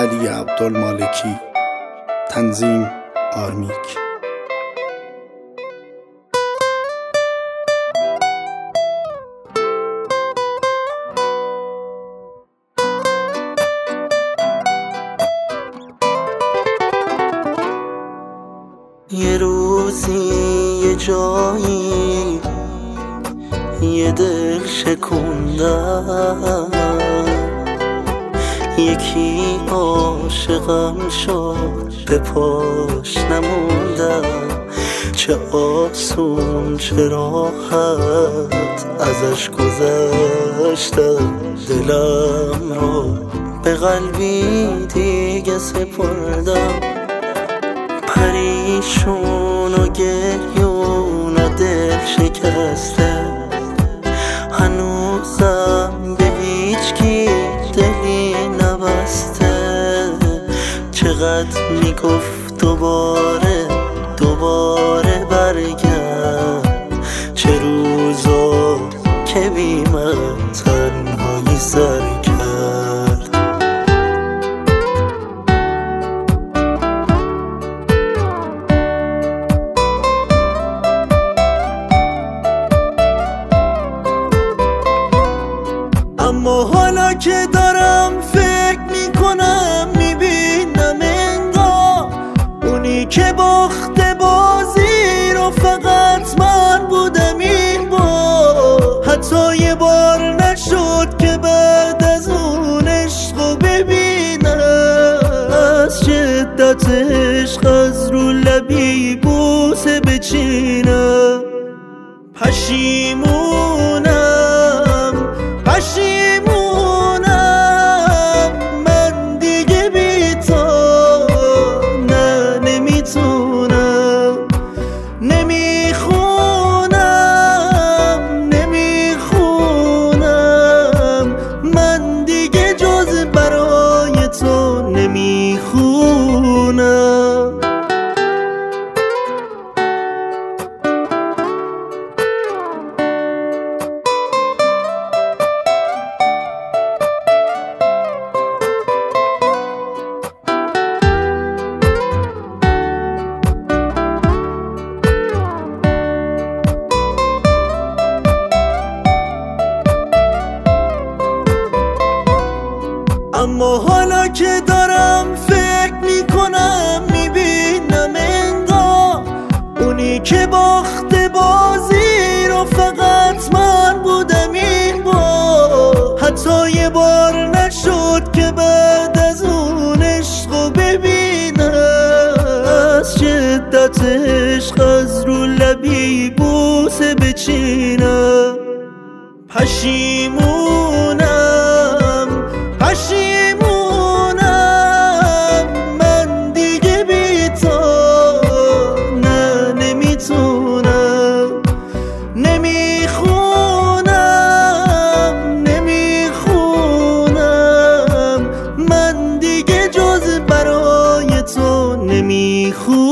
علی عبدالمالکی. تنظیم آرمیک. یه روزی یه جایی یه دل شکوندم، یکی عاشقم شد به پاش نموندم. چه آسون چه راحت ازش گذشتم، دلم رو به قلبی دیگه سپردم. پریشون و گریون و دل شکسته، هنوزم به هیچ کی دلی نبسته. چقدر میگفت دوباره برگرد، چه روزا که بی من تنهایی سر کرد. اما حالا که دارم فکر میکنم، میبینم انگار اونی که باخته بازی رو فقط من بودم این بار. حتی یه بار نشد که بعد از اون عشقو ببینم، از شدت عشق از رو لبی بوسه بچینم. پشیمونم من دیگه بی تو نه نمیتونم. نمیخونم من دیگه جز برای تو نمیخونم. اما حالا که دارم فکر میکنم، میبینم انگار اونی که باخته بازی رو فقط من بودم این بار. حتی یه بار نشد که بعد از اون عشقو ببینم، از شدت عشق از رو لبی بوسه بچینم. پشیمونم من دیگه بی تو نه نمیتونم. نمیخونم من دیگه جز برای تو نمیخونم.